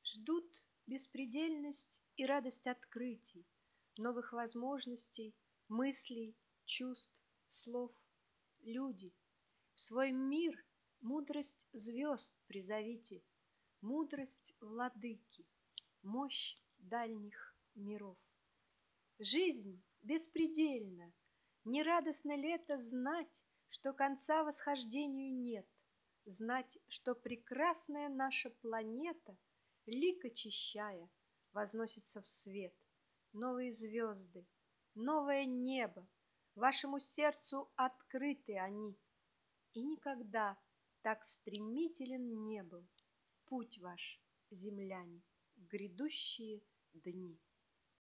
Ждут беспредельность и радость открытий, новых возможностей, мыслей, чувств, слов. Люди, в свой мир мудрость звезд призовите, мудрость владыки, мощь дальних миров. Жизнь беспредельна, не радостно ли это знать, что конца восхождению нет, знать, что прекрасная наша планета, лик очищая, возносится в свет. Новые звезды, новое небо, вашему сердцу открыты они, и никогда так стремителен не был путь ваш, земляне, в грядущие дни.